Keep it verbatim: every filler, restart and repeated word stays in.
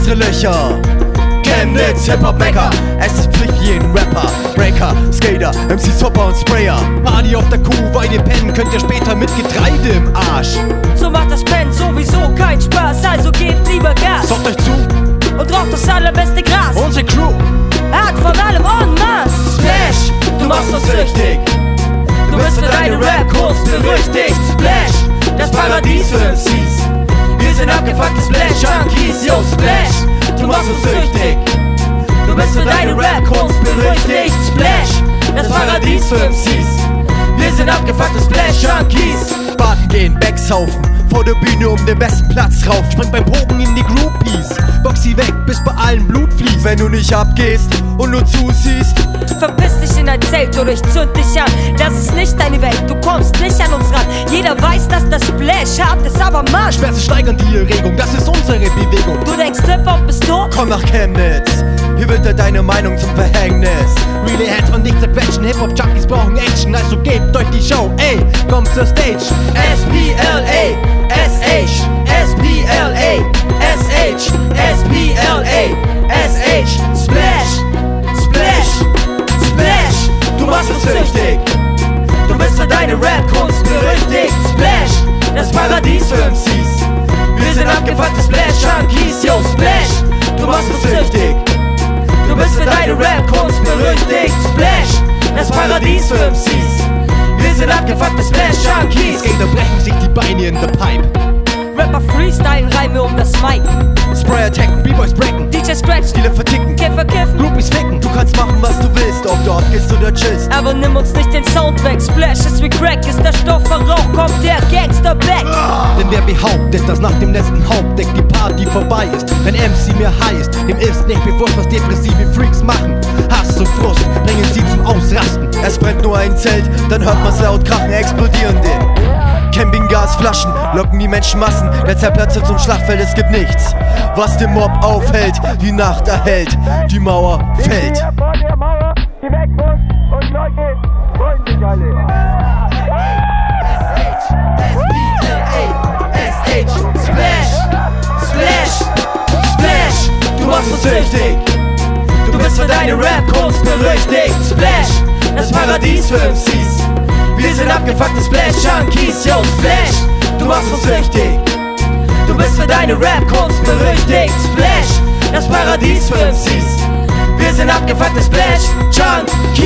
unsere Löcher. Chemnitz, Hip-Hop-Mecker, es ist Pflicht für jeden Rapper, Breaker, Skater, M Cs, Hopper und Sprayer. Party auf der Kuh, weil ihr pennen könnt ihr später mit Getreide im Arsch. So macht das Pennen sowieso keinen Spaß, also gebt lieber Gas. Sauft euch zu und raucht das allerbeste Gras. Unsere Crew hat von allem en masse. Splash, du machst uns süchtig. Du bist für deine Rap-Kunst berüchtigt. Splash, das Paradies für M Cs. Wir sind abgefuckte Splash-Junkies, yo Splash, du machst uns süchtig. Du bist für deine Rap-Kunst berüchtigt. Splash, das Paradies für M Cs. Wir sind abgefuckte Splash-Junkies. Baden gehen, Bags saufen, vor der Bühne um den besten Platz rauf. Spring beim Pogen in die Groupies, box sie weg, bis bei allen Blut fließt. Wenn du nicht abgehst und nur zusiehst, verpiss dich in ein Zelt oder ich zünd dich an. Das ist nicht deine Welt, du kommst nicht an uns ran. Jeder weiß, dass das Splash hart ist, aber Mann, Späße steigern die Erregung, das ist unsere Bewegung. Du denkst, Hip-Hop bist tot? Komm nach Chemnitz, hier wird dir deine Meinung zum Verhängnis. Really Heads von nicht zerquetschen, Hip-Hop-Junkies brauchen Action, also gebt euch die Show, ey, kommt zur Stage. S P L A, S H, S P L A, S H, S P L A, S H, Splash, Splash, Splash, du machst uns süchtig. Du bist für deine Rap-Kunst berüchtigt. Splash, das Paradies für M Cs. Wir sind abgefuckte Splash-Junkies, yo Splash, du machst uns süchtig. Du bist für deine Rap-Kunst berüchtigt. Splash, das Paradies für M Cs. Wir sind abgefuckte Splash-Junkies. Skater brechen sich die Beine in the Pipe. Rapper freestylen Reime um das Mic. Sprayer attacken, B-Boys breaken, D J scratchen, Dealer verticken, Käfer kiffen, Groupies ficken. Du kannst machen was du willst, ob du abgehst oder chillst. aber nimm uns nicht den Sound weg. Splash ist wie Crack, ist der Stoff verraucht, kommt der Gangster back. Denn wer behauptet, dass nach dem letzten Hauptdeck die Party vorbei ist, wenn M C mehr high ist, dem ist nicht bewusst, was depressive Freaks machen. Hass und Frust bringen sie zum Ausrasten. Es brennt nur ein Zelt, dann hört man's laut krachen, explodierende Campinggasflaschen locken die Menschenmassen. Der Zeitplatz zum Schlachtfeld, es gibt nichts, was den Mob aufhält. Die Nacht erhellt, die Mauer fällt. Vor der Mauer, die weg muss und neu geht, freuen sich alle. S H, S P L A, S H, Splash, Splash, Splash, du machst uns süchtig. Du bist für deine Rap-Kunst berüchtigt. Splash, das Paradies für M Cs. Wir sind abgefuckte Splash-Junkies, yo Splash, du machst uns süchtig. Du bist für deine Rap-Kunst berüchtigt. Splash, das Paradies für M Cs. Wir sind abgefuckte Splash-Junkies.